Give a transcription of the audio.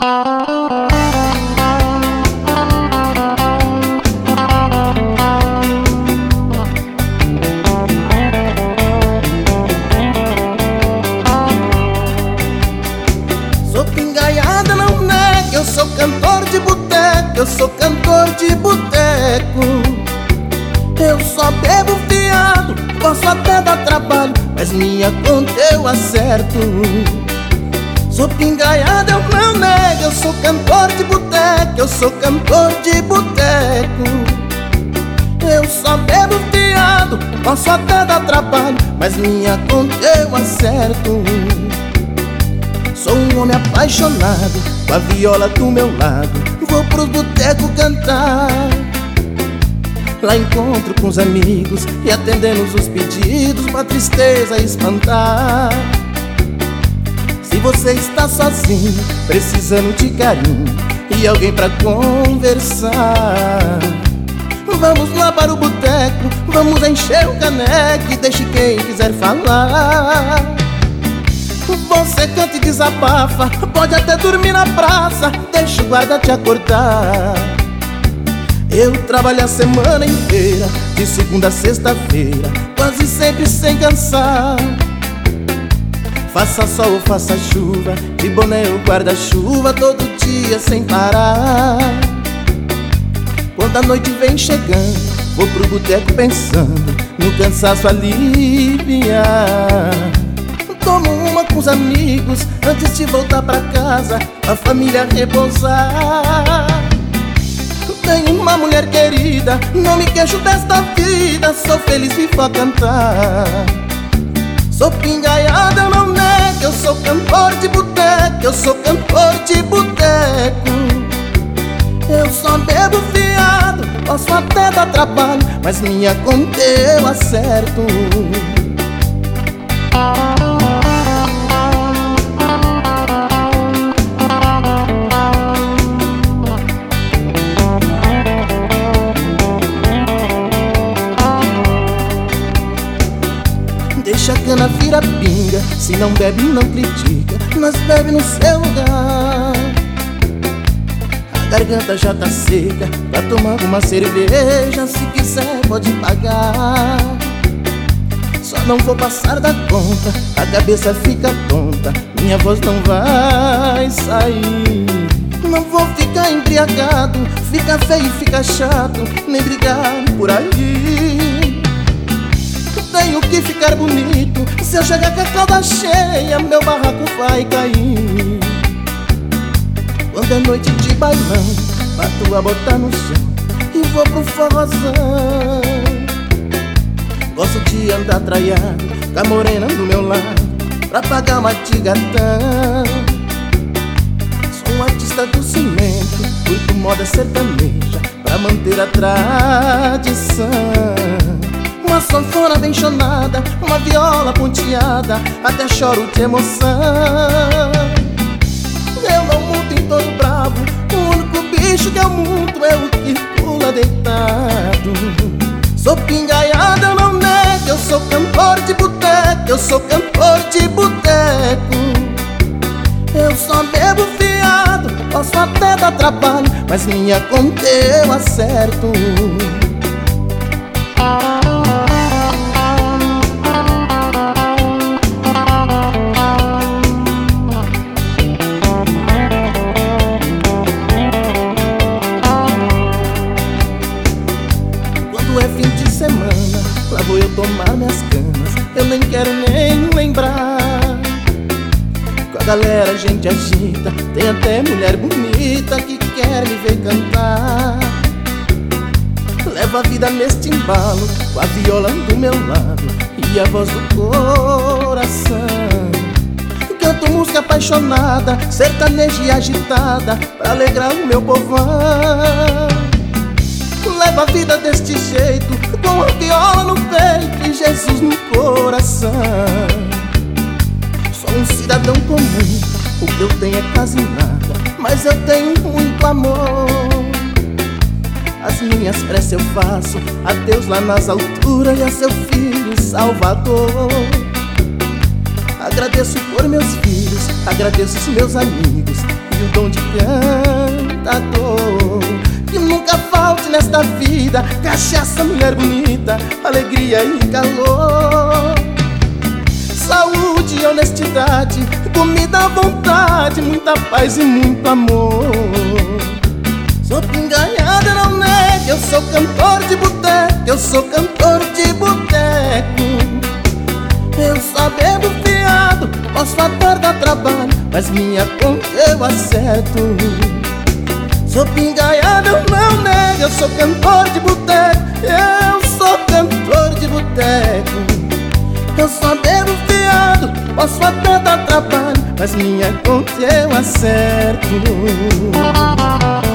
Sou pingaiada, não nega, eu sou cantor de boteco, eu sou cantor de boteco. Eu só bebo fiado, posso até dar trabalho, mas minha conta eu acerto. Sou pingaiada, eu não nego, eu sou cantor de boteco, eu sou cantor de boteco. Eu só bebo fiado, posso até dar trabalho, mas minha conta eu acerto. Sou um homem apaixonado, com a viola do meu lado, vou pro boteco cantar. Lá encontro com os amigos e atendendo os pedidos pra tristeza espantar. Se você está sozinho, precisando de carinho e alguém pra conversar, vamos lá para o boteco, vamos encher o caneco e deixe quem quiser falar. Você canta e desabafa, pode até dormir na praça, deixa o guarda te acordar. Eu trabalho a semana inteira, de segunda a sexta-feira, quase sempre sem cansar. Faça sol ou faça chuva, de boné ou guarda-chuva, todo dia sem parar. Quando a noite vem chegando, vou pro boteco pensando no cansaço aliviar. Tomo uma com os amigos antes de voltar pra casa, a família repousar. Tenho uma mulher querida, não me queixo desta vida, sou feliz, vivo a cantar. Sou pingaiada, eu não nego, eu sou cantor de boteco, eu sou cantor de boteco. Eu só bebo fiado, posso até dar trabalho, mas minha conta eu acerto. Deixa a cana vira pinga, se não bebe não critica, nós bebe no seu lugar. A garganta já tá seca, pra tomar uma cerveja, se quiser pode pagar. Só não vou passar da conta, a cabeça fica tonta, minha voz não vai sair. Não vou ficar embriagado, fica feio e fica chato, nem brigar por aí. Tenho que ficar bonito, se eu chegar com a calda cheia, meu barraco vai cair. Quando é noite de bailão, bato a botar no chão e vou pro forrozão. Gosto de andar traiado, com a morena do meu lado, pra pagar uma de gatão. Sou um artista do cimento, curto moda sertaneja, pra manter a tradição. Uma sanfona bem chonada, uma viola ponteada, até choro de emoção. Eu não monto em touro bravo, o único bicho que eu monto é o que pula deitado. Sou pingaiada, eu não nego, eu sou cantor de boteco, eu sou cantor de boteco. Eu só bebo fiado, posso até dar trabalho, mas minha conta eu acerto. É fim de semana, lá vou eu tomar minhas canas, eu nem quero nem lembrar. Com a galera a gente agita, tem até mulher bonita que quer me ver cantar. Levo a vida neste embalo, com a viola do meu lado e a voz do coração. Canto música apaixonada, sertaneja e agitada, pra alegrar o meu povão. Levo a vida deste jeito, com a viola no peito e Jesus no coração. Sou um cidadão comum, o que eu tenho é quase nada, mas eu tenho muito amor. As minhas preces eu faço a Deus lá nas alturas e a seu Filho Salvador. Agradeço por meus filhos, agradeço os meus amigos e o dom de cantador. Que nunca falte nesta vida cachaça, mulher bonita, alegria e calor. Saúde e honestidade, comida à vontade, muita paz e muito amor. Sou pingaiada, não negue, eu sou cantor de boteco, eu sou cantor de boteco. Eu só bebo fiado, posso até dar trabalho, mas minha conta eu acerto. Sou pingaiada, eu não nego, eu sou cantor de boteco, eu sou cantor de boteco. Eu só bebo fiado, posso até dar trabalho, mas minha conta eu acerto.